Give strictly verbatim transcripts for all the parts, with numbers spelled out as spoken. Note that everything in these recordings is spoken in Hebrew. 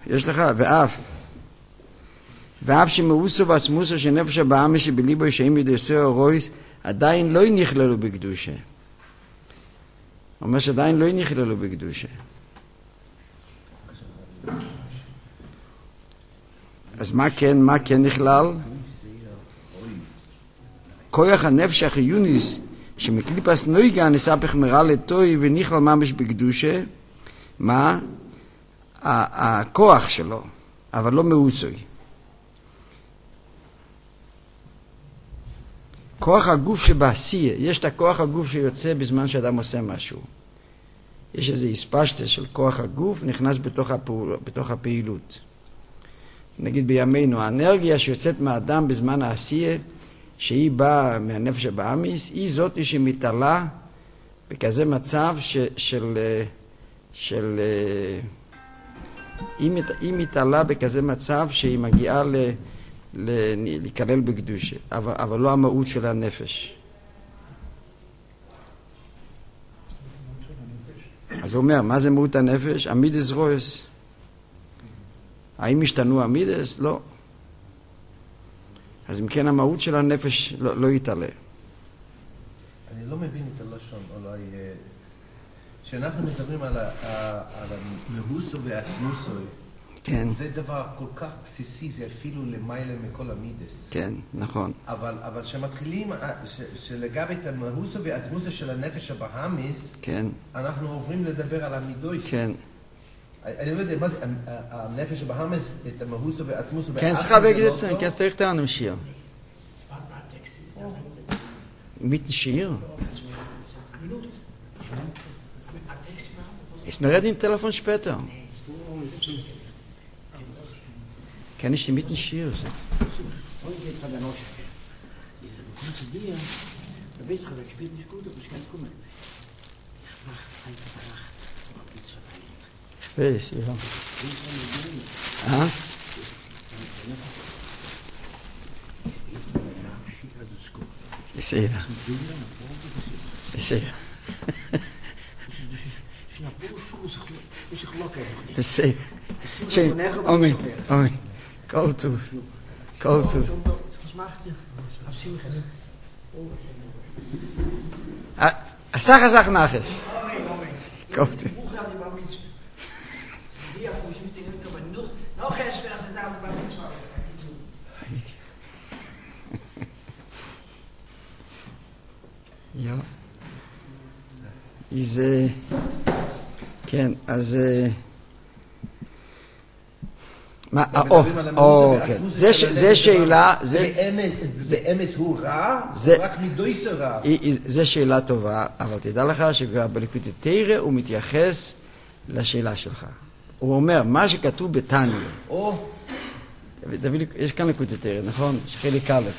יש לך, ואף. ואף שמאוסו ועצמוסו שנפש הבאמי שבליבו ישעים ידי סער רויס, עדיין לא נכללו בקדושה. אומר שעדיין לא נכללו בקדושה. אז מה כן, מה כן נכלל? כוח הנפש החיוניס, שמקליפס נויגה נספך מרע לטוי ונכלל ממש בקדושה, מה? הכוח שלו, אבל לא מאוסוי. כוח הגוף שבעשייה, יש את הכוח הגוף שיוצא בזמן שאדם עושה משהו. יש איזה הספשטס של כוח הגוף, נכנס בתוך, הפעול, בתוך הפעילות. נגיד בימינו, האנרגיה שיוצאת מהאדם בזמן העשייה, שהיא באה מהנפש הבאמיס, היא זאת שמתעלה בכזה מצב ש, של... של היא, מת, היא מתעלה בכזה מצב שהיא מגיעה ל... להיכלל בקדושה, אבל, אבל לא המהות של הנפש. אז הוא אומר, מה זה מהות הנפש? אמידס רויס. האם השתנו אמידס? לא. אז אם כן המהות של הנפש לא, לא יתעלה. אני לא מבין את הלשון, אולי... כשאנחנו מדברים על המהוסו והעצמוסו, כן. זה דבר כל כך בסיסי, זה אפילו למעלה מכל המידס. כן, נכון. אבל, אבל שמתחילים, שלגבי את המהוסו והעצמוסו של הנפש הבאמיס, כן. אנחנו עוברים לדבר על המידויס. כן. אני לא יודע, מה זה, הנפש הבאמיס, את המהוסו והעצמוסו... כן, סליחה להגיד את זה, כן, צריך לתאר נמשיר. מיט שיר? Ist mir reden im Telefon später. Kann ich die mitten schieren? Und jetzt hat er noch schon. Diese bekommst du dir, da weißt du, das spielt nicht gut, aber ich kann kommen. Ich mach einfach Nacht, aber geht's vorbei. Ich weiß, ja. Aha. Ich sehe. Ich sehe. בסדר. אומי, אומי. כל טוב. כל טוב. אסך אסך נחס. כל טוב. יא. איזה... כן, אז... מה, או, או, כן. זה שאלה... באמס הוא רע, רק מידויס רע. זה שאלה טובה, אבל תדע לך שבליקוטי תרא הוא מתייחס לשאלה שלך. הוא אומר, מה שכתוב בתניא. יש כאן ליקוטי תרא, נכון? חלק א'.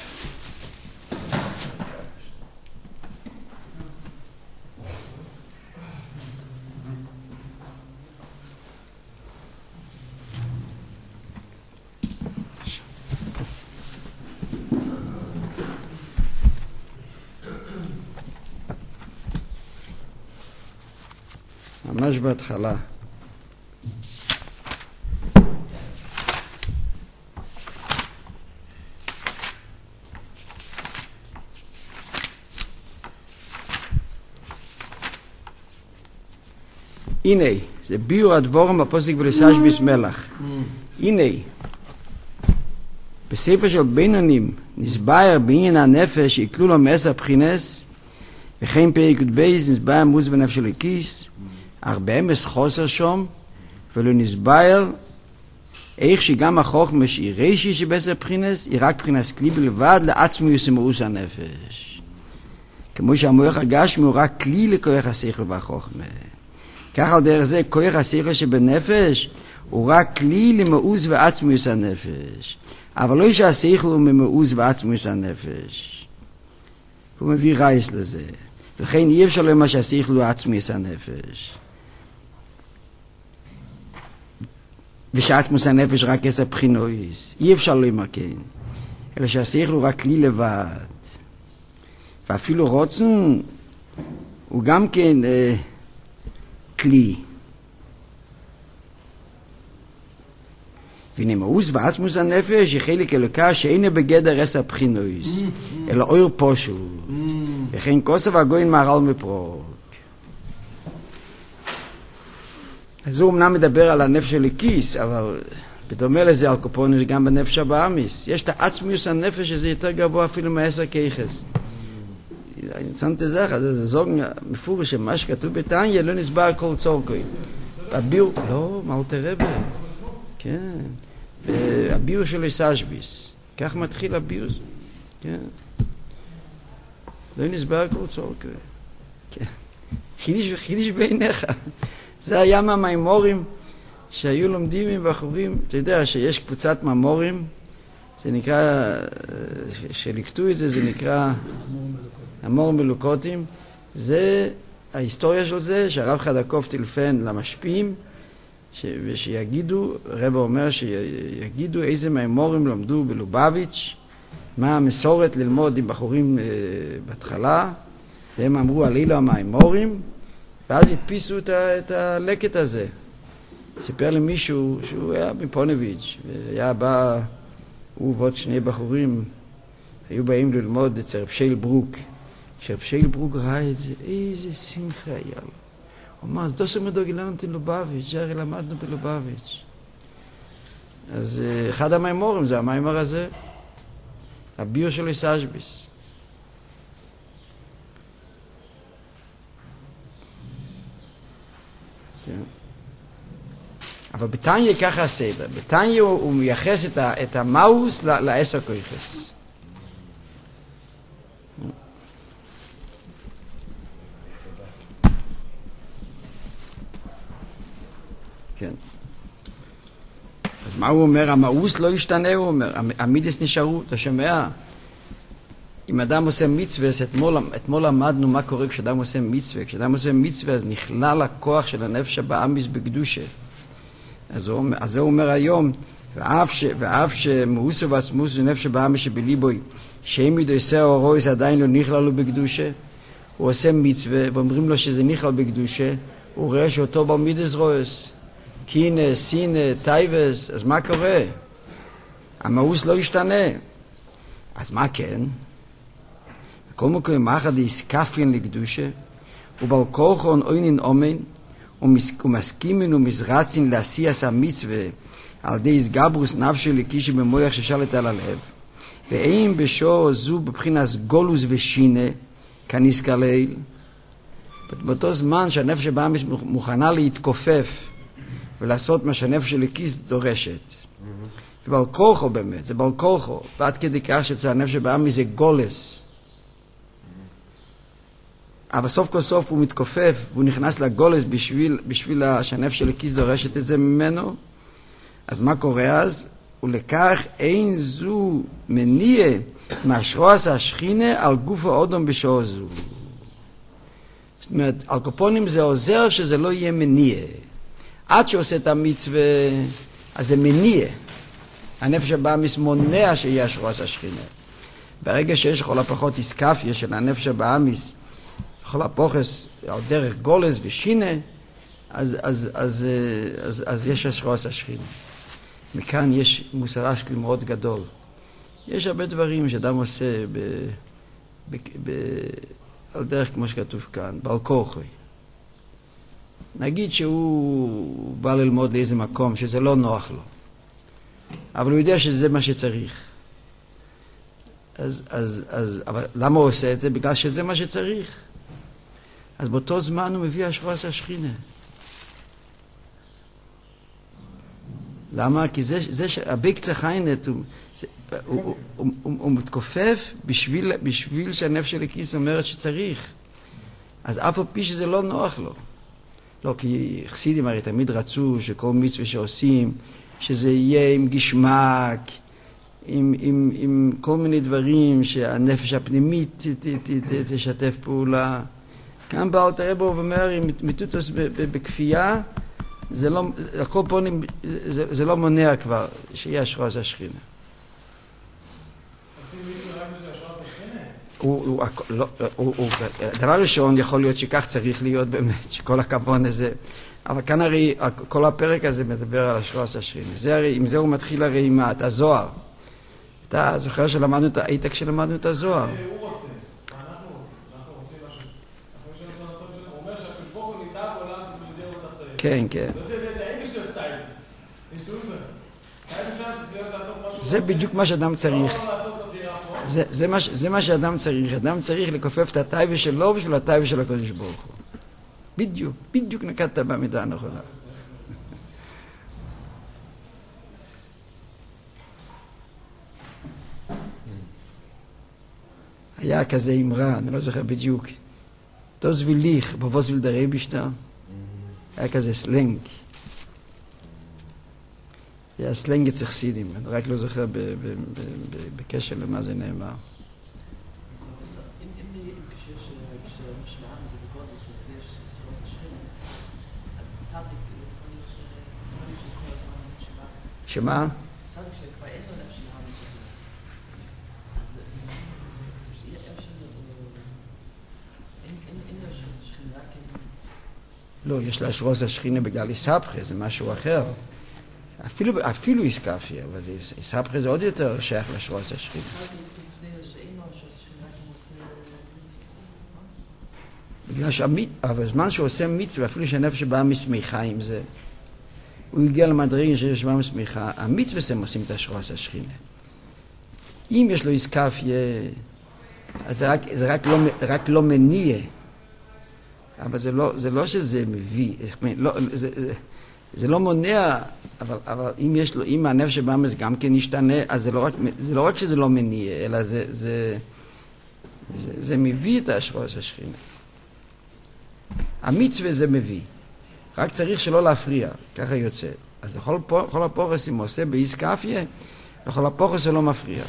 ממש בהתחלה. הנה, זה ביור הדבורם בפוסק ולסש ביסמלח. הנה, בספר של בינונים נסבר בעניין הנפש יקלו לו מעשר בחינס, וכן פרק בייס נסבר מוז בנפש של הכיס, אך באמס חוסר שום, ולא נסבר איך שגם החוכמה שהיא רשי שבעשר בחינס, היא רק בחינס כלי בלבד לעצמו יסמאוס הנפש. כמו שהמוח הגשמי הוא רק כלי לכוח השכל והחוכמה. כך על דרך זה, כוח השכל שבנפש הוא רק כלי למאוס ועצמוס הנפש. אבל לא שהשכל הוא ממאוס ועצמוס הנפש. הוא מביא רייס לזה. ולכן אי אפשר לומר שהשכל הוא עצמוס הנפש. ושעצמוס הנפש רק עשר בחינויס. אי אפשר לומר כן. אלא שהשכל הוא רק כלי לבד. ואפילו רוצן הוא גם כן... אה, כלי. והנה מאוס ועצמוס הנפש היא חלק אלוקה שאינה בגדר עשר בחינוס, אלא אור פושט. וכן כוסף הגויין מהר"ל מפראג. אז הוא אמנם מדבר על הנפש הליקיס, אבל בדומה לזה על קופונים גם בנפש הבאמיס. יש את העצמיוס הנפש שזה יותר גבוה אפילו מעשר כיחס. אני צנתי זך, זה זוג מפורש שמה שכתוב בתניא לא נסבר כל צורכוי. הביור, לא, מאלתר רבי. כן. הביור של איסאשביס. כך מתחיל הביור. כן. לא נסבר כל צורכוי. כן. חידיש וחידיש בעיניך. זה היה מהמימורים שהיו לומדים עם בחורים. אתה יודע שיש קבוצת ממורים, זה נקרא, שלקטו את זה, זה נקרא המור מלוקותים. זה, ההיסטוריה של זה, שהרב חדקוף טילפן למשפיעים, ש, ושיגידו, רב אומר שיגידו איזה מימורים למדו בלובביץ', מה המסורת ללמוד עם בחורים אה, בהתחלה, והם אמרו על אילו המימורים, ואז הדפיסו את, ה, את הלקט הזה. סיפר לי מישהו שהוא היה מפונביץ', והיה בא, הוא ועוד שני בחורים, היו באים ללמוד אצל רב שייל ברוק. כשרב שייל ברוק ראה את זה, איזה שמחה היה לו. הוא אמר, אז דוסר מדוגילנטי לובביץ', הרי למדנו בלובביץ'. אז אחד המיימורים זה המיימר הזה, הביור של איסאשביס. כן. אבל בתניא ככה הסדר. בתניא הוא, הוא מייחס את, ה, את המאוס ל, לעשר כויחס. כן. אז מה הוא אומר? המאוס לא ישתנה, הוא אומר. המידס נשארו, אתה שומע? אם אדם עושה מצווה, אתמול, אתמול למדנו מה קורה כשאדם עושה מצווה. כשאדם עושה מצווה, אז נכלל הכוח של הנפש הבאמיס בקדושה. אז, הוא, אז זה אומר היום, ואף, ש, ואף שמאוסו ועצמוס זה נפש הבאמיס שבליבוי, שאם ידו עושה אורו, זה עדיין לא נכלל לו בקדושה. הוא עושה מצווה, ואומרים לו שזה נכלל בקדושה, הוא רואה שאותו בלמידס רויס. קינה, סינה, טייבס, אז מה קורה? המאוס לא ישתנה. אז מה כן? כל מקום אחד יסקפיין לקדושה, ובל כוחון אוינין אומן, ומסכימן ומזרצין לעשייס המצווה, על די הסגברוס נפשי לקישי במוח ששלט על הלב, ואין בשור זו בבחינת גולוס ושינה, כנזכר לעיל, באותו זמן שהנפש הבאמיס מוכנה להתכופף, ולעשות מה שהנפש הליקיס דורשת. ובעל כוחו באמת, זה בעל כוחו, ועד כדי כך שאצל הנפש הבאמיס זה גולס. אבל סוף כל סוף הוא מתכופף, והוא נכנס לגולס בשביל, בשביל שהנפש הליקיס דורשת את זה ממנו. אז מה קורה אז? ולכך אין זו מניע מהשרועס השכינה על גוף האודום בשעה זו. זאת אומרת, על קופונים זה עוזר שזה לא יהיה מניע. עד שעושה את המצווה, אז זה מניע. הנפש הבאמיס מונע שיהיה השרועס השכינה. ברגע שיש לכל הפחות איסקפיה של הנפש הבאמיס, לכל הפוחס על דרך גולס ושינה, אז, אז, אז, אז, אז יש השרועס השכינה. מכאן יש מוסר השכל מאוד גדול. יש הרבה דברים שאדם עושה ב, ב, ב, על דרך כמו שכתוב כאן, בעל כוחוי. נגיד שהוא בא ללמוד לאיזה מקום שזה לא נוח לו, אבל הוא יודע שזה מה שצריך. אז, אז, אז, אבל למה הוא עושה את זה? בגלל שזה מה שצריך. אז באותו זמן הוא מביא השרועס השכינה. למה? כי זה, זה שהביק צחיינת, הוא, זה, הוא, הוא, הוא, הוא, הוא מתכופף בשביל, בשביל שהנפש של הכיס אומרת שצריך. אז אף על פי שזה לא נוח לו. לא, כי חסידים הרי תמיד רצו שכל מצווה שעושים, שזה יהיה עם גשמק, עם, עם, עם כל מיני דברים שהנפש הפנימית ת, ת, ת, ת, תשתף פעולה. כאן בעל תרבו אומר, עם מיטוטוס בכפייה, זה לא, הכל פה זה, זה לא מונע כבר שיהיה השרועס השכינה. הוא, הוא, לא, הוא, הוא, דבר ראשון, יכול להיות שכך צריך להיות באמת, שכל הכוון הזה, אבל כאן הרי, כל הפרק הזה מדבר על השרוס השכינה. זה הרי, עם זה הוא מתחיל הרי עם את הזוהר. אתה זוכר שלמדנו את, היית כשלמדנו את הזוהר. הוא רוצה, אנחנו רוצים, אנחנו רוצים משהו. אנחנו רוצים את הרצון שלנו, הוא אומר שהקשבור הוא ניתן עולם ולדיר לו את החיים. כן, כן. לא זה, זה אין משהו טייב. יש לו זה. טייב שלנו צריך לעשות משהו. זה בדיוק מה שאדם צריך. זה, זה, מה, זה מה שאדם צריך. אדם צריך לכופף את הטייבה שלו בשביל הטייבה של הקדוש ברוך הוא. בדיוק, בדיוק נקדת במידה הנכונה. היה כזה אמרה, אני לא זוכר בדיוק. תוס וליך, בבוס ולדרי בשתה. היה כזה סלנג. היה סלנג אצל חסידים, אני רק לא זוכר בקשר למה זה נאמר. שמה? לא, יש לה שרוס השכינה בגלל איסהפכה, זה משהו אחר. אפילו, אפילו איסקפיה, אבל איסהפכה זה עוד יותר שייך לשרוס השכינה. בגלל שהזמן שהוא עושה מצווה, אפילו שהנפש באה מסמיכה עם זה, הוא הגיע למדרגה שיש באה מסמיכה, המצווה שהם עושים את השרוס השכינה. אם יש לו איסקפיה, אז זה רק, זה רק, לא, רק לא מניע. אבל זה לא, זה לא שזה מביא, לא, זה, זה, זה לא מונע, אבל, אבל אם יש לו, אם הנפש שבאמס גם כן ישתנה, אז זה לא רק, זה לא רק שזה לא מניע, אלא זה, זה, זה, זה מביא את השרוס השכינה. המצווה זה מביא. רק צריך שלא להפריע, ככה יוצא. אז לכל, לכל הפורס, אם הוא עושה באיסקפיה, לכל הפורס זה לא מפריע.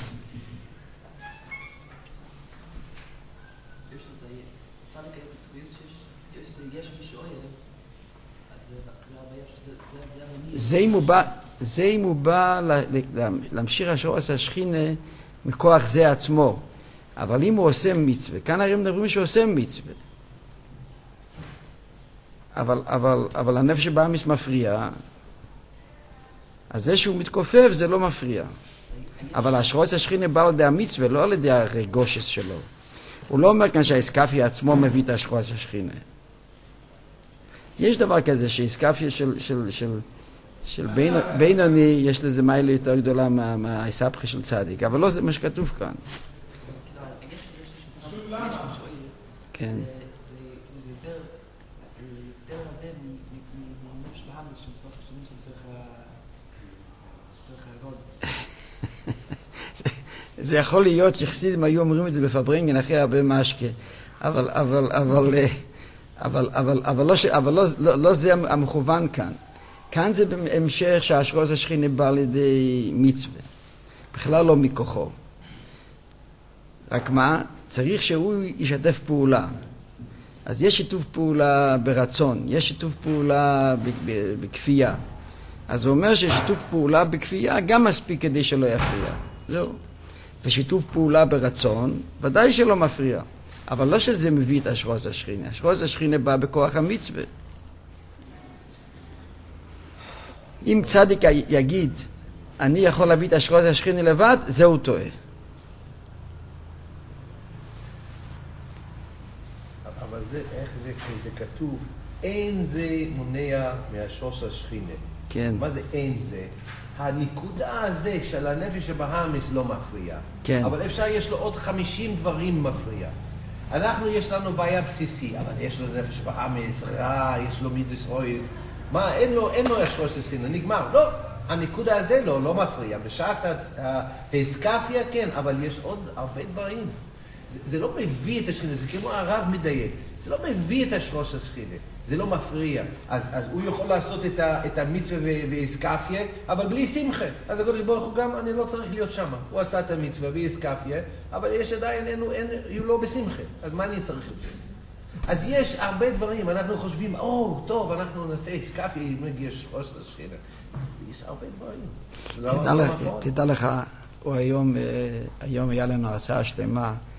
זה אם הוא בא, זה אם הוא בא להמשיך השרוס השכינה מכוח זה עצמו. אבל אם הוא עושה מצווה, כאן הרי מדברים שהוא עושה מצווה. אבל, אבל, אבל הנפש שבאמיס מפריע, אז זה שהוא מתכופף זה לא מפריע. אבל השרוס השכינה בא על ידי המצווה, לא על ידי הרגושס שלו. הוא לא אומר כאן שהאיסקפיה עצמו מביא את השרוס השכינה. יש דבר כזה שהאיסקפיה של, של, של, של בין, בינוני, יש לזה מיילה יותר גדולה מה, מהאיסהפכה של צדיק, אבל לא זה מה שכתוב כאן. כן. זה יכול להיות שחסידים היו אומרים את זה בפברנגן אחרי הרבה משקה, אבל, אבל, אבל, אבל, אבל, אבל, לא, אבל לא, לא, לא זה המכוון כאן. כאן זה בהמשך שהשרוס השכינה בא לידי מצווה. בכלל לא מכוחו. רק מה? צריך שהוא ישתף פעולה. אז יש שיתוף פעולה ברצון, יש שיתוף פעולה בכפייה. אז הוא אומר ששיתוף פעולה בכפייה גם מספיק כדי שלא יפריע. זהו. ושיתוף פעולה ברצון, ודאי שלא מפריע. אבל לא שזה מביא את השרוס השכינה. השרוס השכינה בא בכוח המצווה. אם צדיק יגיד, אני יכול להביא את השרוס השכינה לבד, זהו טועה. אבל זה, איך זה, זה כתוב, אין זה מונע מהשרוס השכינה. כן. מה זה אין זה? הנקודה הזה של הנפש הבהמיס לא מפריע. כן. אבל אפשר, יש לו עוד חמישים דברים מפריע. אנחנו, יש לנו בעיה בסיסי, אבל יש לו נפש בהמיס, רע, יש לו מידוס רויס. מה, אין לו, אין לו השרוס השכינה, נגמר. לא, הנקודה הזה לא, לא מפריע. בשעס ההסקפיה כן, אבל יש עוד הרבה דברים. זה, זה לא מביא את השכינה, זה כמו הרב מדייק. זה לא מביא את השרוס השכינה. זה לא מפריע. אז, אז הוא יכול לעשות את, ה, את המצווה והסקפיה, אבל בלי שמחה. אז הקדוש ברוך הוא גם, אני לא צריך להיות שם. הוא עשה את המצווה והסקפיה, אבל יש עדיין, אין, אין, הוא לא בשמחה. אז מה אני צריך את זה? אז יש הרבה דברים, אנחנו חושבים, או, טוב, אנחנו נעשה הסקפיה, אם יש ראש לשכינה. יש הרבה דברים. תדע, לך, תדע לך, הוא היום, היום היה לנו הרצאה שלמה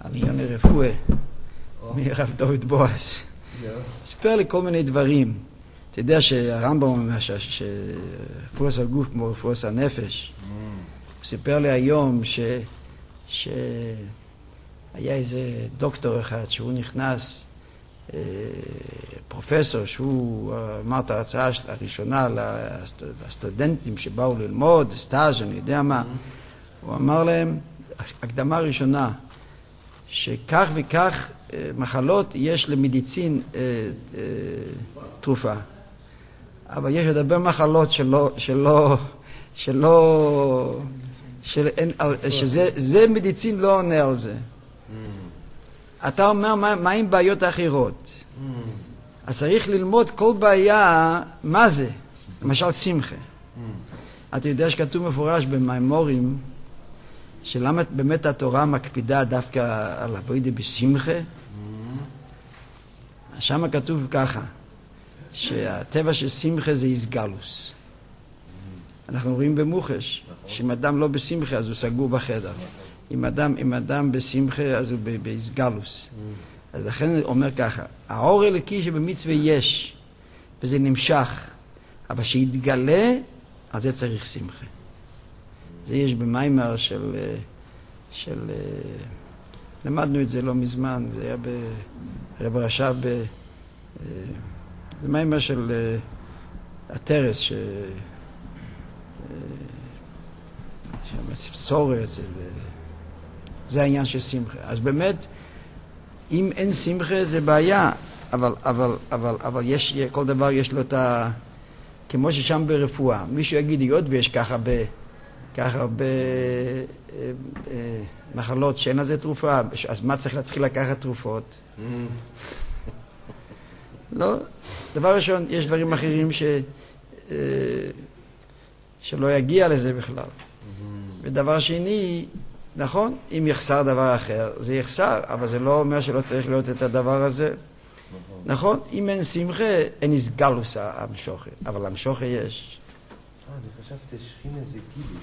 על עניין הרפואה, מרב דוד בועז. סיפר לי כל מיני דברים. אתה יודע שהרמב"ם אומר שרפואת הגוף כמו רפואת הנפש. הוא סיפר לי היום ש... שהיה איזה דוקטור אחד שהוא נכנס, פרופסור, שהוא אמר את ההרצאה הראשונה לסטודנטים שבאו ללמוד, סטאז' אני יודע מה, הוא אמר להם, הקדמה ראשונה, שכך וכך מחלות יש למדיצין תרופה. אבל יש עוד הרבה מחלות שלא, שלא, שלא, שזה, זה מדיצין לא עונה על זה. אתה אומר, מה, מה עם בעיות אחרות? אז צריך ללמוד כל בעיה, מה זה? למשל שמחה. אתה יודע שכתוב מפורש במימורים, שלמה באמת התורה מקפידה דווקא על עבודה בשמחה? שם כתוב ככה, שהטבע של שמחה זה איסגלוס. אנחנו רואים במוחש, שאם אדם לא בשמחה אז הוא סגור בחדר. אם אדם, אם אדם בשמחה אז הוא באיסגלוס. אז לכן הוא אומר ככה, האור אלוקי שבמצווה יש, וזה נמשך, אבל שיתגלה, אז זה צריך שמחה. זה יש במיימר של, של, למדנו את זה לא מזמן, זה היה ברב רש"ב, זה מיימר של הטרס, ש... סורר, זה, זה העניין של שמחה. אז באמת, אם אין שמחה זה בעיה, אבל, אבל, אבל, אבל יש, כל דבר יש לו את ה... כמו ששם ברפואה, מישהו יגיד, היות ויש ככה ב... ככה הרבה מחלות שאין לזה תרופה, אז מה צריך להתחיל לקחת תרופות? לא. דבר ראשון, יש דברים אחרים ש... שלא יגיע לזה בכלל. ודבר שני, נכון, אם יחסר דבר אחר, זה יחסר, אבל זה לא אומר שלא צריך להיות את הדבר הזה. נכון, אם אין שמחה, אין איסגלוס המשוכר, אבל המשוכר יש. אני חשבתי שכינה זה גילוי.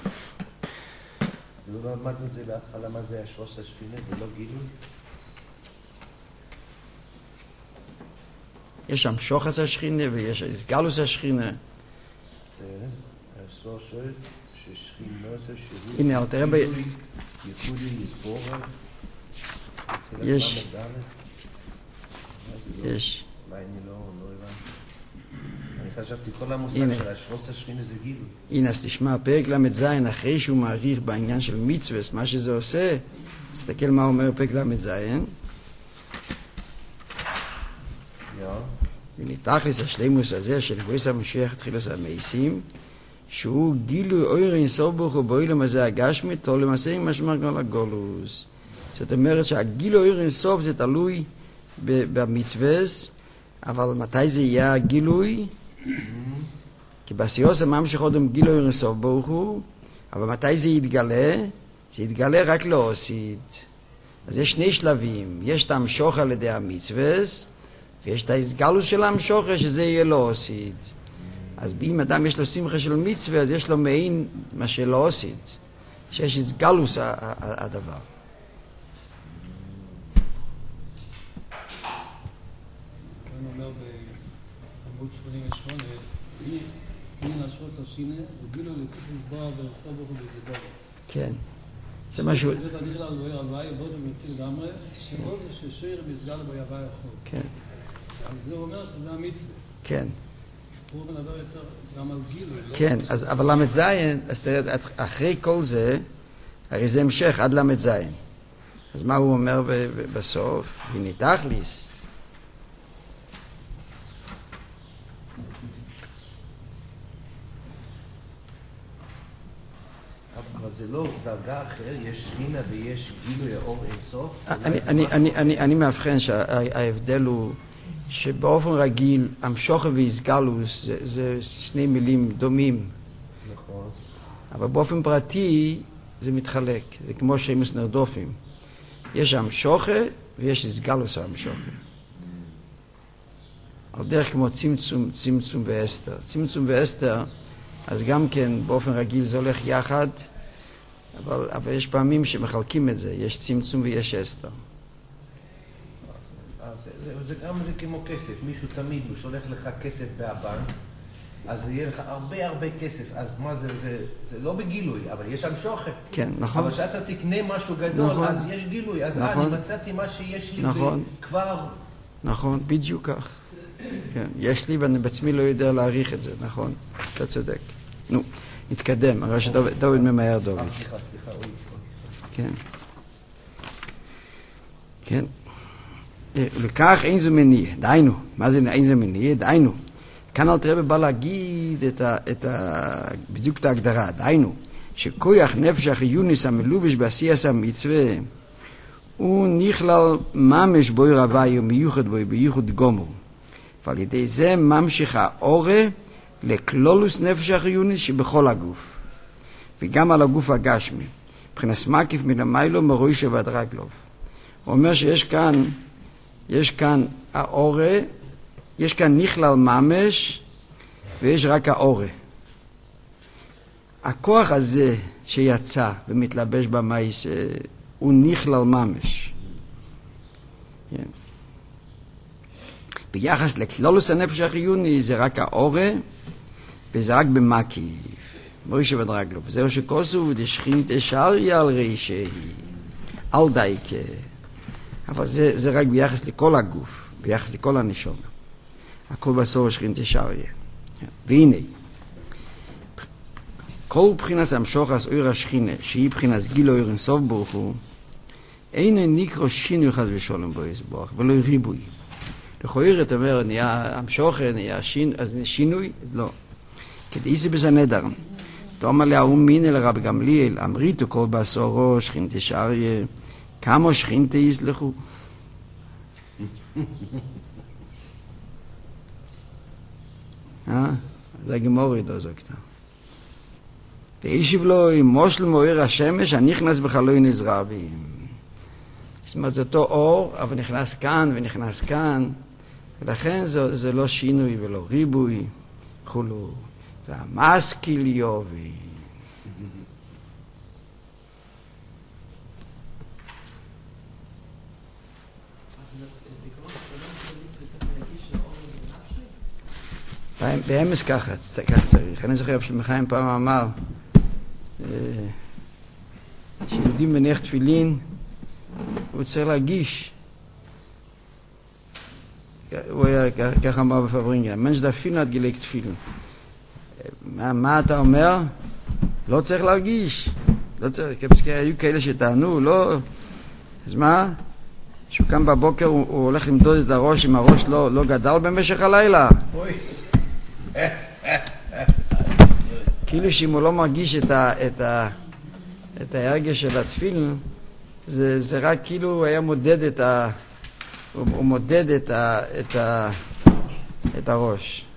לא למדנו את זה בהתחלה, מה זה השרוס השכינה, זה לא גילוי? יש שם שוחס השכינה ויש איסגלוס השכינה. השרוס שואל ששכינה זה שהוא... הנה, תראה ב... ייחודי יסבורת. יש. יש. מה אני לא הבנתי? אני חשבתי כל המושג של השרוס השכינה זה גילוי. הנה, אז תשמע, פרק למד זין, אחרי שהוא מעריך בעניין של מצווה, מה שזה עושה, תסתכל מה אומר פרק למד זין. ונתכלס השלימוס הזה של בריס המשיח תחילת המעשים, שהוא גילוי אור אינסוף ברוך הוא בעולם הזה הגשמי, תול למעשה משמע גם לגולוס. זאת אומרת שהגילוי אור אינסוף זה תלוי במצווה, אבל מתי זה יהיה הגילוי? כי בסיוס הממשיך עוד עם גילוי אור אינסוף ברוך הוא, אבל מתי זה יתגלה? זה יתגלה רק לא עושית. אז יש שני שלבים, יש את המשוך על ידי המצווה, ויש את ההסגלוס של המשוך שזה יהיה לא עושית. אז אם אדם יש לו שמחה של מצווה, אז יש לו מעין מה שלא עושית, שיש הסגלוס הדבר. כאן אומר בעמוד שמונים ושמונה, עניין השרוס השכינה, וגילו לכיס לסבוע ורסובו ובזה דבר. כן. זה משהו... זה תניח לה אלוהי הוואי, בודו מציל גמרי, שעוד זה ששיר מסגל בו יוואי החוק. כן. אז זה אומר שזה המצווה. כן. הוא מדבר יותר גם על גילוי. כן, אז אבל למד זין, אז תראה, אחרי כל זה, הרי זה המשך עד למד זין. אז מה הוא אומר בסוף? וניתכליס. אבל זה לא דרגה אחר, יש שכינה ויש גילוי האור אינסוף. אני, אני, אני, אני, אני מאבחן שההבדל הוא שבאופן רגיל, המשוכר ואיסגלוס זה, זה שני מילים דומים. נכון. אבל באופן פרטי זה מתחלק. זה כמו שמוס נרדופים. יש המשוכר ויש איסגלוס המשוכר. על דרך כמו צמצום, צמצום ואסתר. צמצום ואסתר, אז גם כן באופן רגיל זה הולך יחד, אבל, אבל יש פעמים שמחלקים את זה. יש צמצום ויש אסתר. זה, זה, זה גם זה כמו כסף. מישהו תמיד, הוא שולח לך כסף מהבנק, אז יהיה לך הרבה הרבה כסף. אז מה זה, זה, זה לא בגילוי, אבל יש שם שוחר. כן, נכון. אבל כשאתה תקנה משהו גדול, נכון. אז יש גילוי. אז נכון. אני מצאתי מה שיש לי נכון. כבר... נכון, בדיוק כך. כן, יש לי ואני בעצמי לא יודע להעריך את זה, נכון, אתה צודק. נו, נתקדם, הרי שדוד ממהר דוד. סליחה, סליחה, אוי. כן. כן. ולכך אין זה מניע, דיינו. מה זה אין זה מניע? דיינו. כאן אל תראה בא להגיד את ה, את ה, בדיוק את ההגדרה, דיינו, שכוח נפש החיוניס המלובש בעשייס המצווה, הוא נכלל ממש בוי רבי ומיוחד בוי, בייחוד גומר. ועל ידי זה ממשיך האורה לכלולוס נפש החיוניס שבכל הגוף, וגם על הגוף הגשמי. מבחינת מקיף מלמיילו מרוישה ועד רגלוב. הוא אומר שיש כאן, יש כאן האורה, יש כאן נכלל ממש, ויש רק האורה. הכוח הזה שיצא ומתלבש במייס, הוא נכלל ממש. כן. ביחס לכלולוס הנפש החיוני, זה רק האורה, וזה רק במקיף. מוישה ודרגלו. וזהו שכוסו ודשכין תשארי על רישי, על דייקה. אבל זה, זה רק ביחס לכל הגוף, ביחס לכל הנשום. הכל בסור שכין תשארי. והנה, כל בחינס המשוחס אויר השכינה, שהיא בחינס גילו אויר אינסוף ברוך הוא, אינו נקרו שינוי חס ושולם בו יסבוח, ולא ריבוי. לכאורה, אתה אומר, נהיה המשוחר, נהיה שינוי, אז שינוי? לא. כדי זה בסנדר. תאמר להאום מיני לרב גמליאל, אמריתו כל בעשורו, שכינתי שאריה, כמה שכינתי יסלחו? אה? זה הגמורי לא זוקתה. וישיב לו, אם מושל מואר השמש, הנכנס בחלוי נזרבי. זאת אומרת, זה אותו אור, אבל נכנס כאן ונכנס כאן, ולכן זה, זה לא שינוי ולא ריבוי, חולו. והמשכיל יובי. באמס ככה, כך צריך. אני זוכר שמחיים פעם אמר שיהודים מניח תפילין, הוא צריך להגיש. הוא היה ככה אמר בפברינגה, מנש דפילין עד גילק תפילין. מה, מה אתה אומר? לא צריך להרגיש. לא צריך, כי היו כאלה שטענו, לא. אז מה? שהוא קם בבוקר, הוא, הוא הולך למדוד את הראש, אם הראש לא, לא גדל במשך הלילה. אוי. כאילו שאם הוא לא מרגיש את, ה, את, ה, את ההרגש של התפילין, זה, זה רק כאילו הוא היה מודד את ה... הוא, הוא מודד את, ה, את, ה, את הראש.